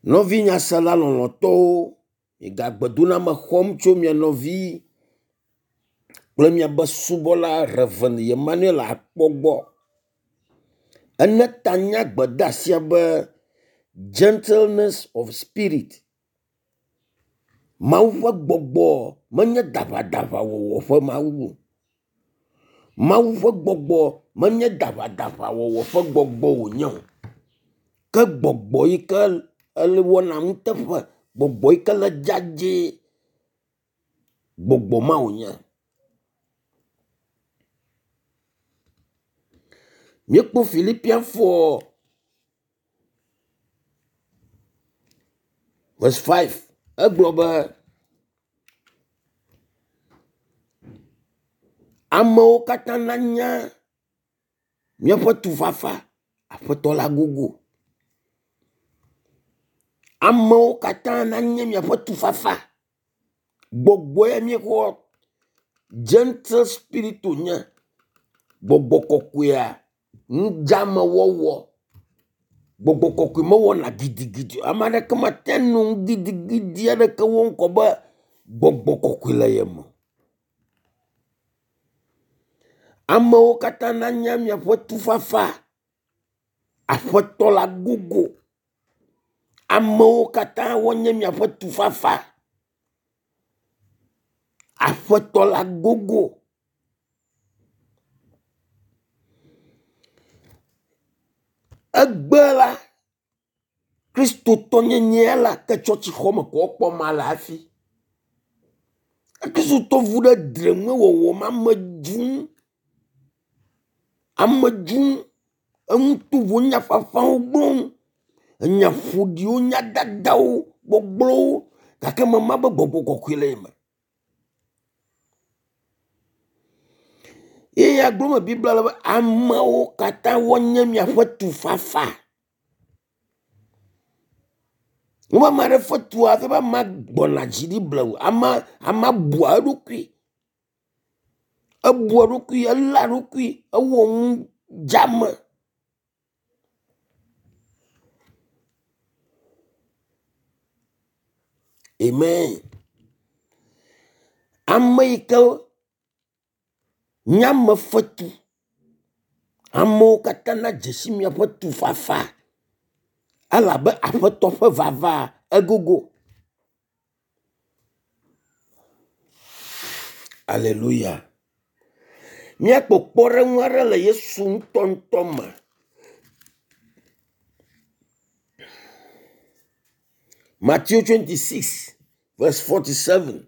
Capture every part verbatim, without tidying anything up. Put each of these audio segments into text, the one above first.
Novi nyasala lɔlɔtɔwo, migagbedo me xɔm tso mia nɔvi kple miabe subɔla Reverend Emmanuel Akpɔgbɔ. Ene tanya gbedasia be gentleness of spirit. Mawu ƒe gbɔgbɔ menye daʋadaʋa wɔwɔ ƒe mawu. Mawu ƒe gbɔgbɔ menye daʋadaʋa wɔwɔ ƒe gbɔgbɔ wònye o. Ke gbɔgbɔ yi ke ele wɔna nuteƒe, gbɔgbɔ yi ke le dzadzɛ, gbɔgbɔ ma wònye. Míekpɔ Philippians four verse five. Egblɔ be amewo katã nanya míaƒe tufafa Aƒetɔ la gogo. Amewo katã nanya míaƒe tufafa. Gbɔgbɔ ya míexɔ gentle spirit wònye. Gbɔgbɔ kɔkɔea ŋudzame wɔwɔ. Gbɔgbɔ kɔkɔe mewɔna gidigidi. Ame aɖeke mate ŋu gidigidi aɖeke wɔm kɔ be gbɔgbɔ kɔkɔe le ye me. Amewo katã nanya míaƒe tufafa Aƒetɔ la gogo. Amewo katã wonye míaƒe tufafa Aƒetɔ la gogo. Egbe la Kristotɔ nyenye la ke tsɔtsi xɔme kɔ kpɔ ma le afi. Kristotɔ vu ɖe dreme wɔwɔ ma me dzum. Ame dzum eŋutuvo nya fafawo gblɔm. Enya ƒoɖiwo, nya dadawo, gbɔgblɔwo gake mema be gbɔgbɔ kɔkɔe le eme. Ye ya gblɔ me Biblia le be amewo katã wonye míaƒe tufafa. Woma ma ɖe ƒe tu hafi be ama gbɔna dzi ɖi blewu. Ama ama bua eɖokui. Ebua eɖokui, ela eɖokui, ewɔ nu dzame. Amen. Ame yi ke nyame fetu. Amewo katã na dzesi míaƒe tufafa. Elabe Aƒetɔ ƒe vava egogo. Alléluia. Míakpɔ kpɔɖeŋu aɖe le Yesu ŋutɔ ŋutɔ me. Matthew twenty-six verse forty-seven.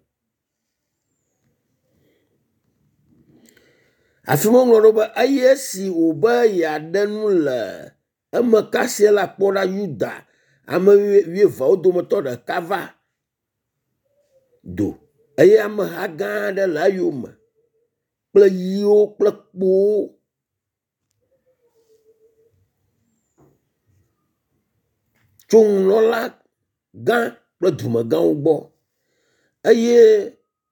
Afi ma ŋlɔ ɖo be eye esi wòbe yeaɖe nu le eme kasia la kpɔ ɖa Yuda ame wuieveawo dometɔ ɖeka va do eye ameha gã aɖe le eyome kple yiwo kple kpowo. Tso nunɔla gã kple dumegãwo gbɔ eye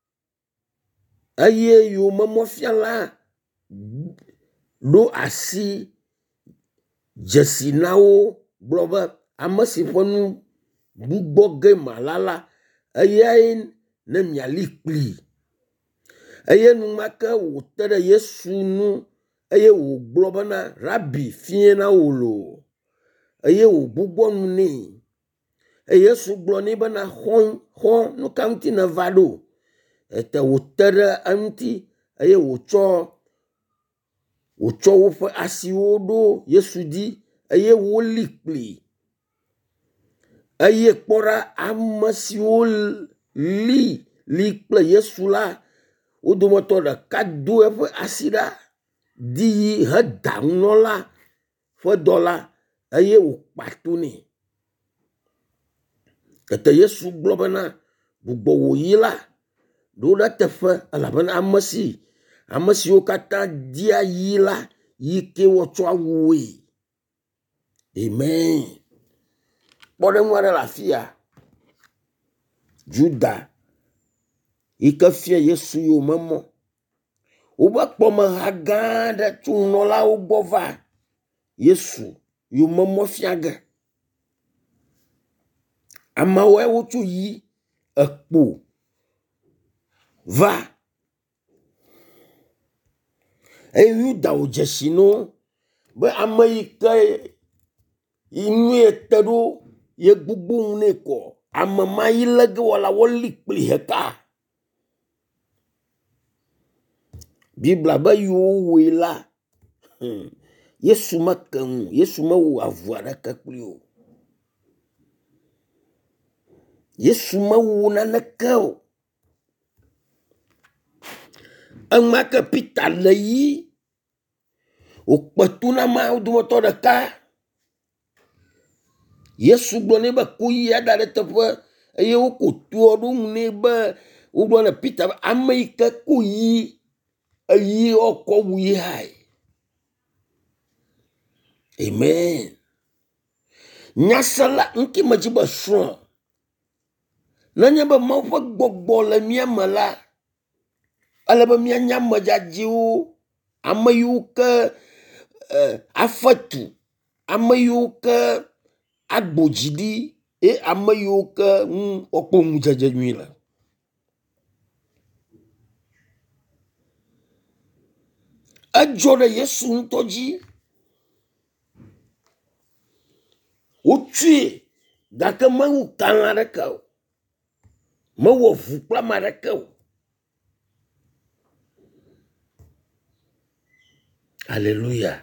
eye yomemɔfiala ɖo asi dzesi na wo gblɔ be ame si ƒe nu gbugbɔ ge mala la eyae ne miali kpli. Eye numake wòte ɖe Yesu nu eye wògblɔ bena Rabi fiẽ na wò loo. Eye wògbugbɔ nu nɛ. Eye Yesu gblɔ nɛ bena xɔ xɔ nu ka ŋuti nèva ɖo. Ete wòte ɖe eŋuti eye wòtsɔ wòtsɔ woƒe asiwo ɖo Yesu dzi eye woli kpli. Eye kpɔ ɖa ame siwo li li kple Yesu la, wo dometɔ ɖeka do eƒe asi ɖa di yi heda nunɔla ƒe dɔ la eye wòkpato nɛ. Tete Yesu gblɔ bena gbugbɔ wòyi la ɖo ɖe teƒe elabena ame si ame siwo katã dia yi la yi ke wɔtsɔ awue. Amen. Kpɔɖeŋu aɖe le afi ya. Juda yi ke fia Yesu yomemɔ. Wobe kpɔmeha gã aɖe tso nunɔlawo gbɔ va Yesu yomemɔ fia ge. amawo wotu yi ekpo va eyu dawo jesino be ame yi ke inu eteɖo ye gbugbu ne ko ame ma yi lege wala woli kpli heka Bibla be yo we la hmm. Yesu makenu Yesu ma wo avu adaka kpli o Yesu ma wo naneke o Ema ke Peter le yi o kpetuna ma o domoto ɖeka Yesu gblɔ nɛ be ku yi ada ɖe teƒe eye woko toa ɖo nɛ be wo gblɔ ne Peter be ame yi ke ku yi eyi ɔkɔ wu yi hai Amen nyasela nke me dzi be srɔ̃ nenye be Mawu ƒe gbɔgbɔ le mía me la ale be mía nya me dzadzɛwo ame yiwo ke uh, afetu ame yiwo ke agbodzi ɖi e ame yiwo ke ŋu okpɔ ŋudzedze nyui le edzɔ ɖe Yesu ŋutɔ dzi wotsui gake mewu kalã ɖeke o mewɔ ʋu kple ame ɖeke o Alléluia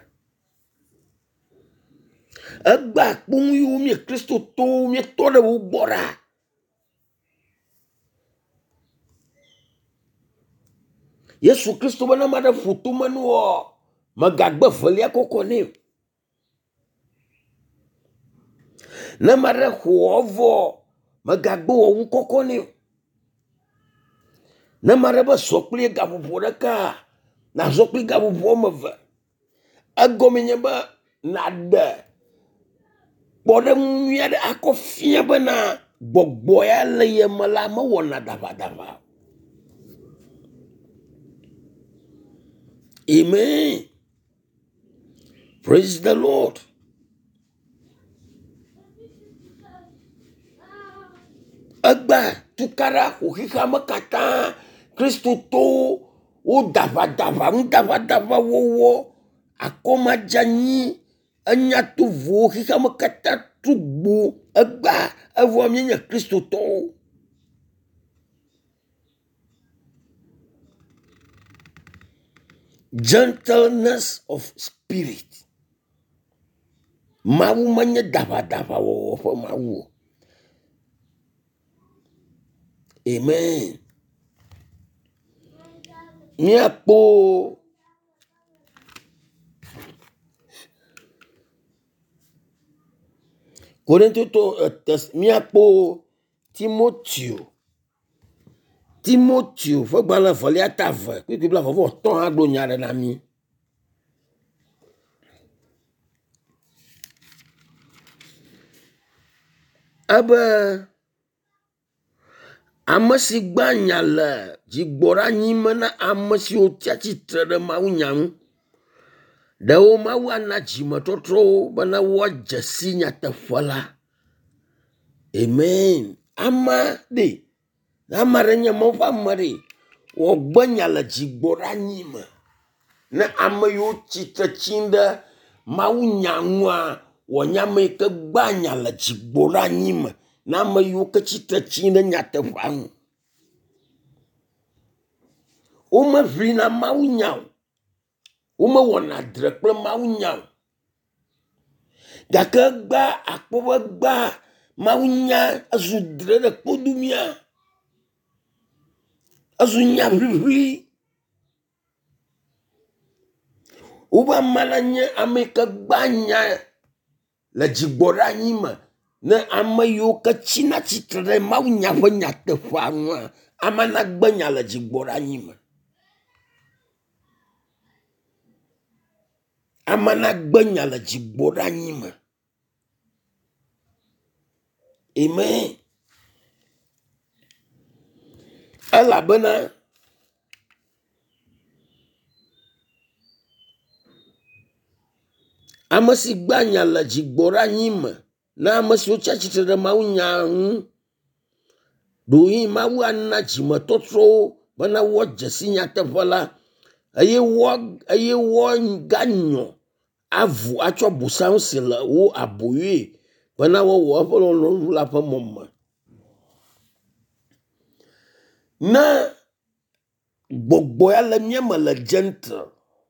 egba kpung yiwo mie Kristo to mie tɔ ɖe wo gbɔ ɖa Yesu Kristo be ne ma ɖe ƒoto me nu wɔ megagbe velia kɔkɔ nɛ ne ma ɖe xɔ vɔ megagbe wɔwu kɔkɔ nɛ ne ma ɖe be zɔkpli gaƒoƒo ɖeka na zɔkpli gaƒoƒo meve egɔme nye be na ɖe kpɔɖeŋu nyui aɖe akɔ fia bena gbɔgbɔ ya le ye me la mewɔna daʋadaʋa Amen praise the Lord egba tukaɖa ƒoxixea me katã Kristo to wo daʋadaʋa ŋu daʋadaʋa wɔwɔ akɔmadzanyi enya to vowo xixea me katã tugbo egba evɔ mi nye Kristo tɔwo gentleness of spirit Mawu menye daʋadaʋa wɔwɔ ƒe Mawu Amen miakpo Korinto miakpo Timoteo Timoteo ƒe gbalẽ velia ta ve kpikpi bla vɔvɔ tɔ̃ hã gblɔ nya ɖe na mi ebe ame si gba nya le dzigbɔɖanyi me na ame siwo tsia tsitre ɖe Mawu nya ŋu ɖewo Mawu ana dzimetɔtrɔwo bena woadze si nyateƒe la Amen ama ɖe ama ɖe nye Mawu ƒe ame ɖe wògbe nya le dzigbɔɖanyi me ne ame yiwo tsitre tsi ɖe Mawu nya ŋua wònya ame yi ke gba nya le dzigbɔɖanyi me na ame yiwo ke tsitre tsi ɖe nyateƒea ŋu womeʋlina Mawu nya o womewɔna dre kple Mawu nya o gake gba akpɔ be gba Mawu nya ezu dre ɖe kpodumia ezu nya ʋliʋli wobe ama la nye ame yi ke gba nya le dzigbɔɖanyi me ne ame yiwo ke tsina tsitre ɖe Mawu nya ƒe nyateƒea ŋua ama na gbe nya le dzigbɔɖanyi me ama na gbe nya le dzigbɔɖanyi me Amen elabena ame si gba nya le dzigbɔɖanyi me na masio chachi de maunya do yi mawu anna jima totro bana wo jesinya tevola aye wo aye wo ganyo avu acho busan sila wo aboye bana wo wo folo la pa momma na gbogbo ya la miema la gentle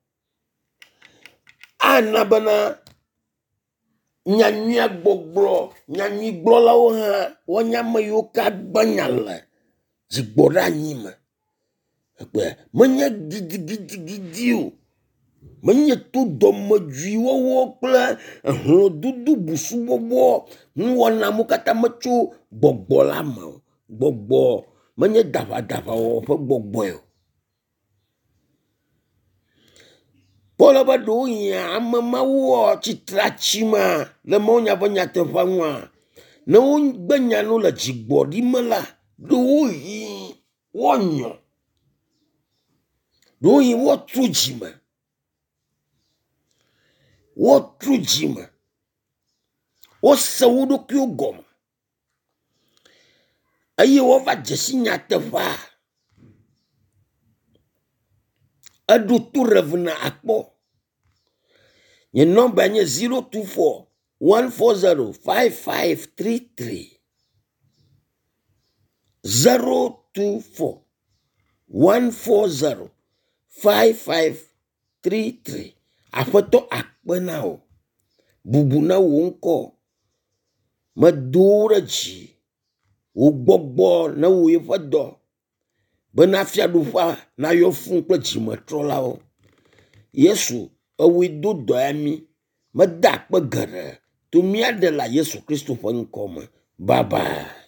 ana bana nyanya gbogbo nyanyi gblo la wo ha wonya mayo ka gbanyala jigbora nyima pe manya gidi gidi gidi o manya to do madwi wo wo kla ho dudu busu bobo wona mukata macho gbogbo la ma gbogbo manya dava dava wo fa gbogbo yo Pola bado ya mama wo chitrachima le monya banya tevanwa na un banya no la jigbodi mala do yi wonyo do yi wo trujima wo trujima wo sawudo kyo gom ayi wo va jesinya teva adu tu revna akpo Your number is zero two four one four zero five five three three. zero two four one four zero five five three three. Afoto akbenao. Bubuna wonko. Madura ji. Ugbogbo na uifado. Benafia dufa na yofun pleji matrolao. Yesu. Awi do doami madak bagara to miade la Yesu Kristo fon koma baba